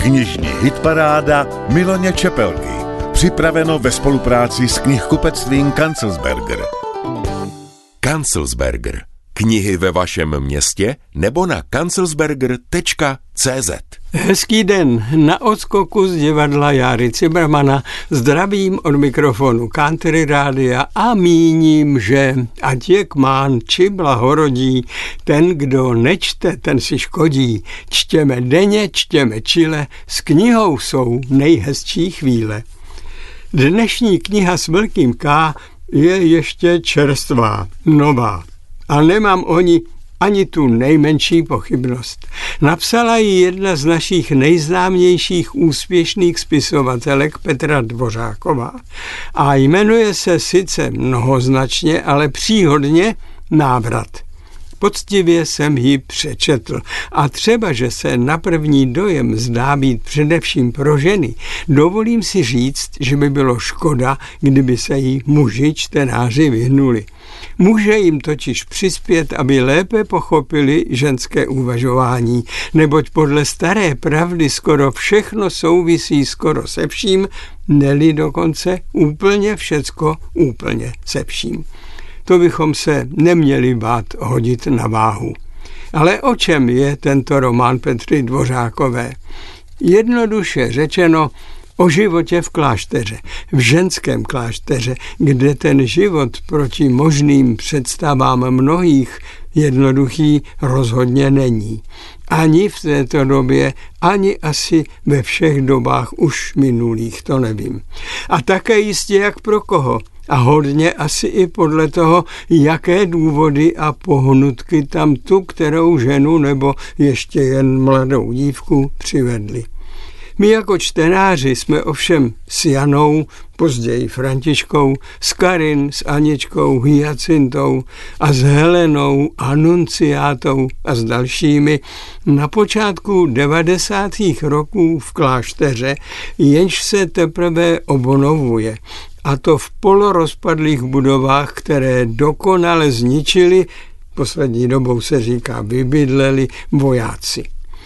Knižní hitparáda Miloně Čepelky. Připraveno ve spolupráci s knihkupectvím Kanzelsberger. Kanzelsberger. Knihy ve vašem městě nebo na kanzelsberger.cz. Hezký den, na odskoku z divadla Járy Cimrmana zdravím od mikrofonu Country Rádia a míním, že ať je kmán či blahorodí, ten, kdo nečte, ten si škodí. Čtěme denně, čtěme čile, s knihou jsou nejhezčí chvíle. Dnešní kniha s velkým K je ještě čerstvá, nová. A nemám o ní ani tu nejmenší pochybnost. Napsala ji jedna z našich nejznámějších úspěšných spisovatelek Petra Dvořáková a jmenuje se sice mnohoznačně, ale příhodně Návrat. Poctivě jsem ji přečetl a třeba, že se na první dojem zdá být především pro ženy, dovolím si říct, že by bylo škoda, kdyby se jí muži čtenáři vyhnuli. Může jim totiž přispět, aby lépe pochopili ženské uvažování, neboť podle staré pravdy skoro všechno souvisí skoro se vším, ne-li dokonce úplně všecko úplně se vším. To bychom se neměli bát hodit na váhu. Ale o čem je tento román Petry Dvořákové? Jednoduše řečeno, o životě v klášteře, v ženském klášteře, kde ten život proti možným představám mnohých jednoduchý rozhodně není. Ani v této době, ani asi ve všech dobách už minulých, to nevím. A také jistě jak pro koho. A hodně asi i podle toho, jaké důvody a pohnutky tam tu kterou ženu nebo ještě jen mladou dívku přivedli. My jako čtenáři jsme ovšem s Janou, později Františkou, s Karin, s Aničkou, Hyacintou a s Helenou, Anunciátou a s dalšími na počátku 90. roků v klášteře, jenž se teprve obnovuje. A to v polorozpadlých budovách, které dokonale zničili, poslední dobou se říká vybydleli, vojáci.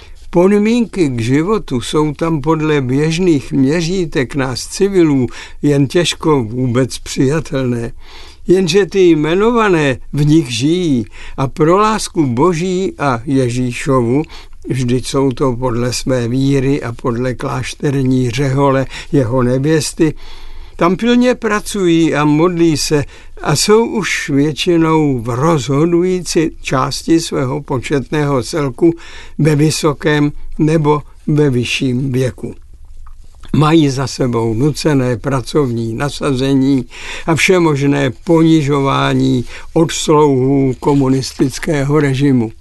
Podmínky k životu jsou tam podle běžných měřítek nás civilů jen těžko vůbec přijatelné. Jenže ty jmenované v nich žijí a pro lásku Boží a Ježíšovu, vždyť jsou to podle své víry a podle klášterní řehole jeho nevěsty, tam pilně pracují a modlí se a jsou už většinou v rozhodující části svého početného celku ve vysokém nebo ve vyšším věku. Mají za sebou nucené pracovní nasazení a všemožné ponižování od slouhů komunistického režimu.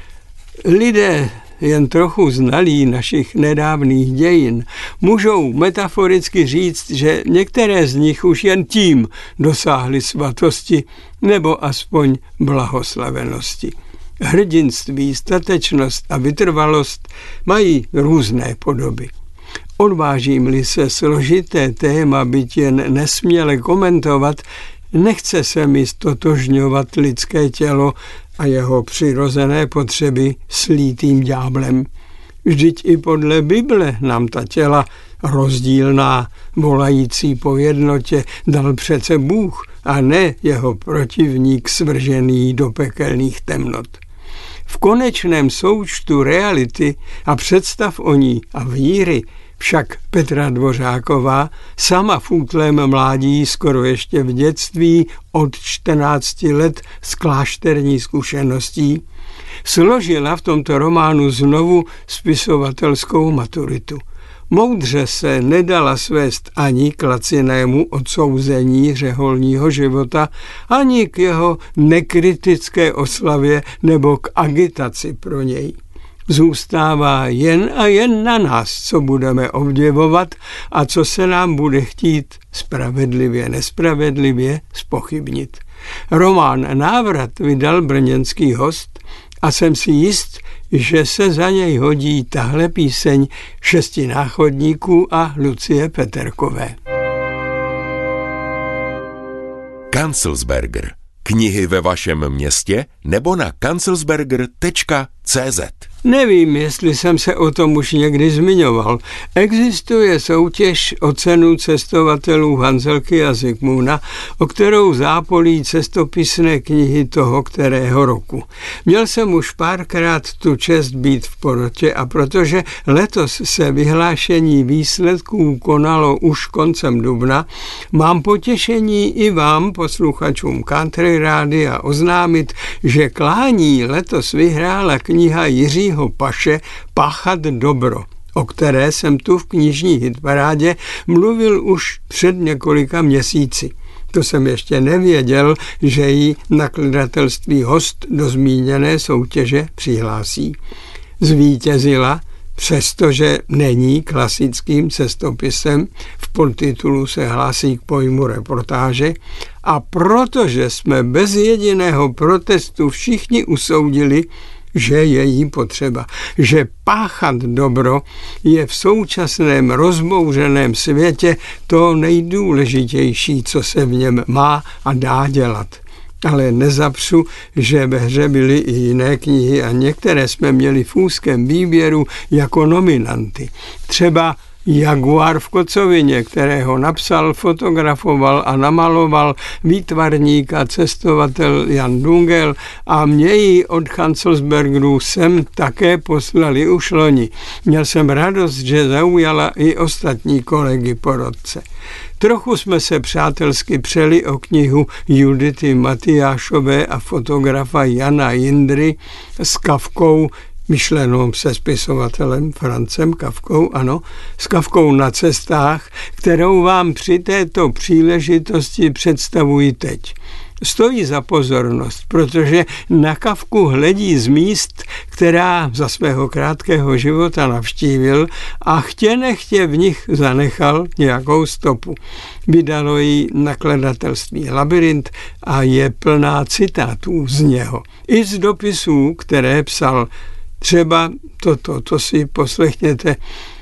Lidé jen trochu znalí našich nedávných dějin, můžou metaforicky říct, že některé z nich už jen tím dosáhly svatosti nebo aspoň blahoslavenosti. Hrdinství, statečnost a vytrvalost mají různé podoby. Odvážím-li se složité téma byť jen nesměle komentovat, nechce se mi ztotožňovat lidské tělo a jeho přirozené potřeby s lítým ďáblem. Vždyť i podle Bible nám ta těla rozdílná, volající po jednotě, dal přece Bůh a ne jeho protivník svržený do pekelných temnot. V konečném součtu reality a představ o ní a víry však Petra Dvořáková, sama v útlém mládí, skoro ještě v dětství, od 14 let s klášterní zkušeností, složila v tomto románu znovu spisovatelskou maturitu. Moudře se nedala svést ani k lacinému odsouzení řeholního života, ani k jeho nekritické oslavě nebo k agitaci pro něj. Zůstává jen a jen na nás, co budeme obdivovat a co se nám bude chtít spravedlivě, nespravedlivě zpochybnit. Román Návrat vydal brněnský Host a jsem si jist, že se za něj hodí tahle píseň 6 náchodníků a Lucie Peterkové. Kanzelsberger. Knihy ve vašem městě nebo na kanzelsberger.cz. Nevím, jestli jsem se o tom už někdy zmiňoval. Existuje soutěž o cenu cestovatelů Hanzelky a Zikmunda, o kterou zápolí cestopisné knihy toho kterého roku. Měl jsem už párkrát tu čest být v porotě a protože letos se vyhlášení výsledků konalo už koncem dubna, mám potěšení i vám, posluchačům Country Rádia, oznámit, že klání letos vyhrála kniha Jiřího Paše Páchat dobro, o které jsem tu v knižní hitparádě mluvil už před několika měsíci. To jsem ještě nevěděl, že ji nakladatelství Host do zmíněné soutěže přihlásí. Zvítězila, přestože není klasickým cestopisem, v podtitulu se hlásí k pojmu reportáže, a protože jsme bez jediného protestu všichni usoudili, že je jí potřeba, že páchat dobro je v současném rozbouřeném světě to nejdůležitější, co se v něm má a dá dělat. Ale nezapřu, že ve hře byly i jiné knihy a některé jsme měli v úzkém výběru jako nominanty. Třeba Jaguar v kocovině, kterého napsal, fotografoval a namaloval výtvarník a cestovatel Jan Dungel, a mě ji od Kanzelsbergerů sem také poslali už loni. Měl jsem radost, že zaujala i ostatní kolegy porotce. Trochu jsme se přátelsky přeli o knihu Judity Matyášové a fotografa Jana Jindry s Kafkou, myšlenou se spisovatelem Francem Kafkou, ano, s Kafkou na cestách, kterou vám při této příležitosti představuji teď. Stojí za pozornost, protože na Kafku hledí z míst, která za svého krátkého života navštívil a chtě nechtě v nich zanechal nějakou stopu. Vydalo ji nakladatelství Labyrint a je plná citátů z něho. I z dopisů, které psal. Třeba to si poslechněte.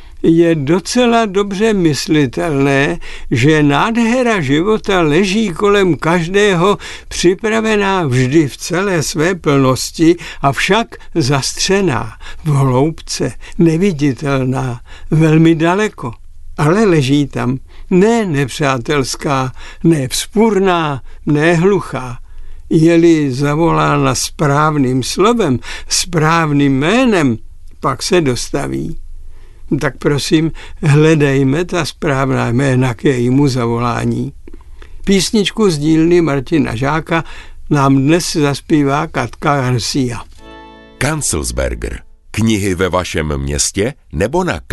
Je docela dobře myslitelné, že nádhera života leží kolem každého, připravená vždy v celé své plnosti, avšak zastřená, v hloubce, neviditelná, velmi daleko. Ale leží tam, ne nepřátelská, ne vzpůrná, ne hluchá. Je-li zavolána správným slovem, správným jménem, pak se dostaví. Tak prosím, hledejme ta správná jména k jejímu zavolání. Písničku z dílny Martina Žáka nám dnes zaspívá Katka Garcia. Kanzelsberger. Knihy ve vašem městě nebo na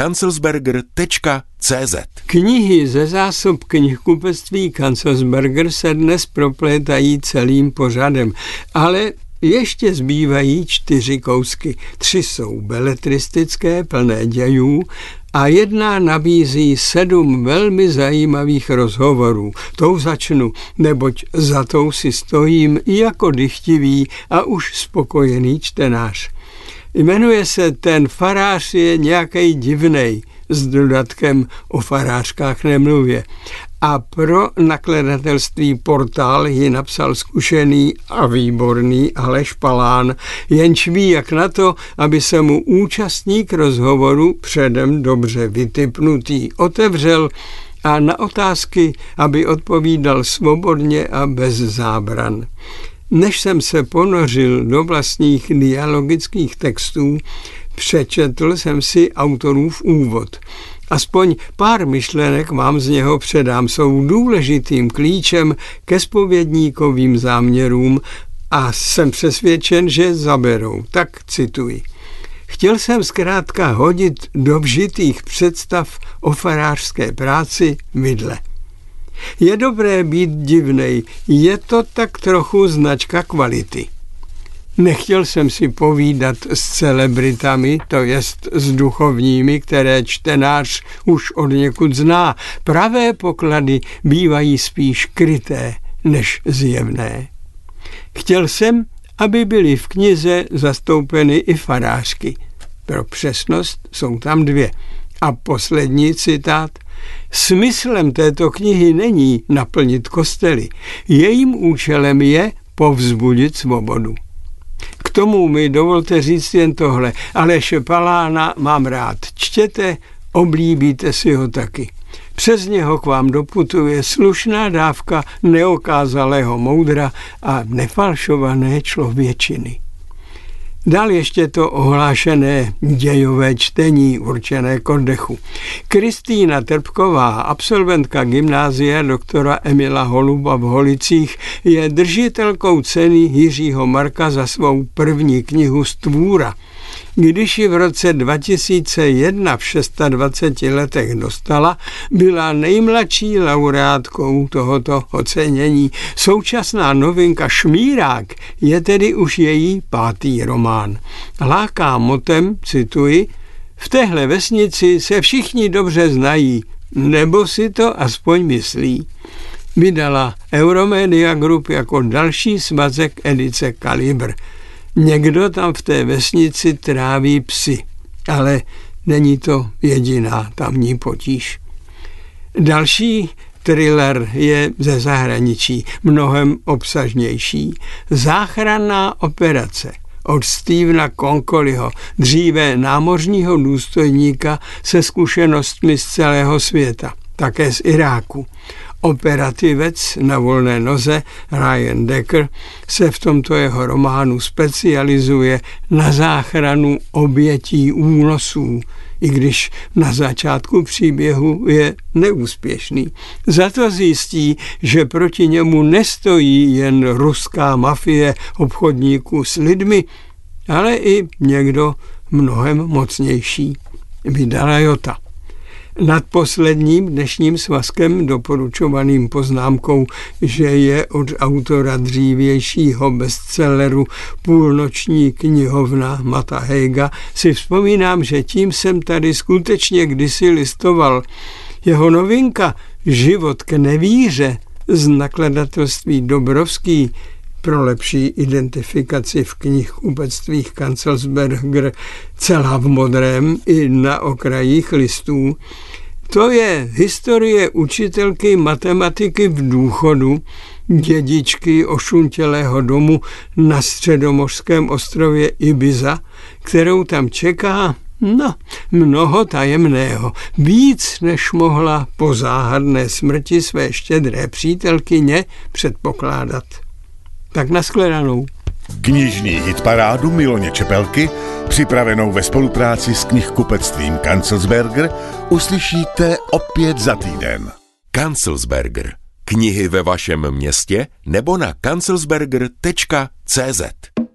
kanzelsberger.cz. Knihy ze zásob knihkupectví Kanzelsberger se dnes proplétají celým pořadem, ale ještě zbývají 4 kousky. 3 jsou beletristické, plné dějů, a 1 nabízí 7 velmi zajímavých rozhovorů. Tou začnu, neboť za tou si stojím jako dychtivý a už spokojený čtenář. Jmenuje se Ten farář je nějakej divnej, s dodatkem o farářkách nemluvě. A pro nakladatelství Portál ji napsal zkušený a výborný Aleš Palán, jenž ví jak na to, aby se mu účastník rozhovoru předem dobře vytipnutý otevřel a na otázky, aby odpovídal svobodně a bez zábran. Než jsem se ponořil do vlastních dialogických textů, přečetl jsem si autorův úvod. Aspoň pár myšlenek vám z něho předám, jsou důležitým klíčem ke zpovědníkovým záměrům a jsem přesvědčen, že zaberou. Tak cituji. Chtěl jsem zkrátka hodit do vžitých představ o farářské práci vidle. Je dobré být divnej, je to tak trochu značka kvality. Nechtěl jsem si povídat s celebritami, to jest s duchovními, které čtenář už od někud zná. Pravé poklady bývají spíš kryté než zjevné. Chtěl jsem, aby byly v knize zastoupeny i farářky. Pro přesnost jsou tam 2. A poslední citát. Smyslem této knihy není naplnit kostely. Jejím účelem je povzbudit svobodu. K K tomu mi dovolte říct jen tohle. Aleše Palána mám rád. Čtěte, oblíbíte si ho taky. Přes něho k vám doputuje slušná dávka neokázalého moudra a nefalšované člověčiny. Dal ještě to ohlášené dějové čtení určené k oddechu. Kristýna Trpková, absolventka gymnázia doktora Emila Holuba v Holicích, je držitelkou ceny Jiřího Marka za svou první knihu Stvůra. Když ji v roce 2001 v 26 letech dostala, byla nejmladší laureátkou tohoto ocenění. Současná novinka Šmírák je tedy už její 5. román. Láká motem, cituji, v téhle vesnici se všichni dobře znají, nebo si to aspoň myslí. Vydala Euromedia Group jako další svazek edice Kalibr. Někdo tam v té vesnici tráví psy, ale není to jediná tamní potíž. Další thriller je ze zahraničí, mnohem obsažnější. Záchranná operace od Stephena Concoliho, dříve námořního důstojníka se zkušenostmi z celého světa, také z Iráku. Operativec na volné noze Ryan Decker se v tomto jeho románu specializuje na záchranu obětí únosů, i když na začátku příběhu je neúspěšný. Za to zjistí, že proti němu nestojí jen ruská mafie obchodníků s lidmi, ale i někdo mnohem mocnější. Vydala Jota. Nad posledním dnešním svazkem doporučovaným poznámkou, že je od autora dřívějšího bestselleru Půlnoční knihovna Mata Heiga, si vzpomínám, že tím jsem tady skutečně kdysi listoval. Jeho novinka Život k nevíře z nakladatelství Dobrovský pro lepší identifikaci v knihkupectvích Kanzelsberger celá v modrém i na okrajích listů. To je historie učitelky matematiky v důchodu, dědičky ošuntělého domu na středomořském ostrově Ibiza, kterou tam čeká mnoho tajemného, víc než mohla po záhadné smrti své štědré přítelkyně předpokládat. Tak nashledanou. Knižní hitparádu Miloně Čepelky, připravenou ve spolupráci s knihkupectvím Kanzelsberger, uslyšíte opět za týden. Kanzelsberger. Knihy ve vašem městě nebo na kanzelsberger.cz.